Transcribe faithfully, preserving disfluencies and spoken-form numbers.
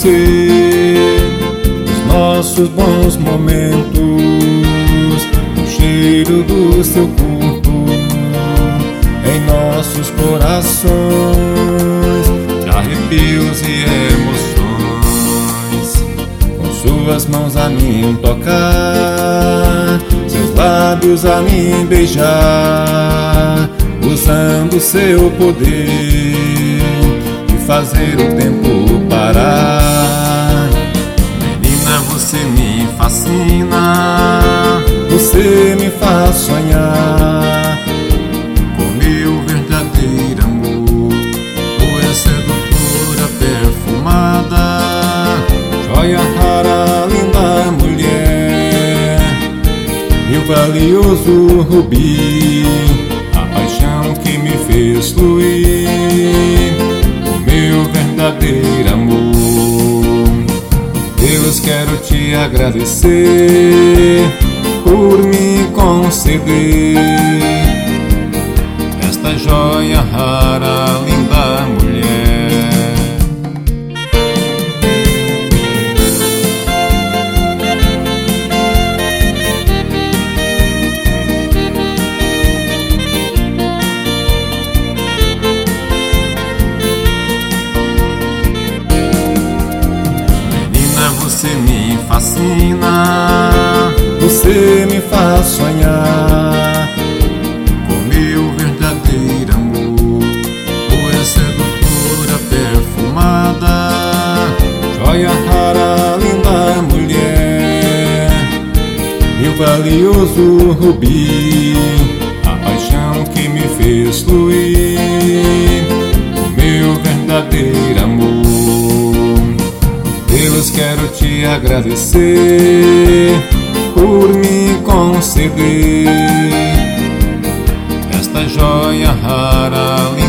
você os nossos bons momentos, o cheiro do seu corpo em nossos corações, de arrepios e emoções, com suas mãos a mim tocar, seus lábios a mim beijar, usando seu poder e fazer o tempo parar. Menina, você me fascina, você me faz sonhar com meu verdadeiro amor. Tu és sedutora perfumada, joia rara, linda mulher, meu valioso rubi, a paixão que me fez fluir, o meu verdadeiro amor. Deus, quero te agradecer por me conceder esta joia rara, linda mulher. Menina, você me fascina, você me faz sonhar com meu verdadeiro amor. Tu és sedutora perfumada, joia rara, linda mulher, meu valioso rubi, a paixão que me fez fluir, o meu verdadeiro amor. Deus, quero te agradecer por me conceder esta joia rara,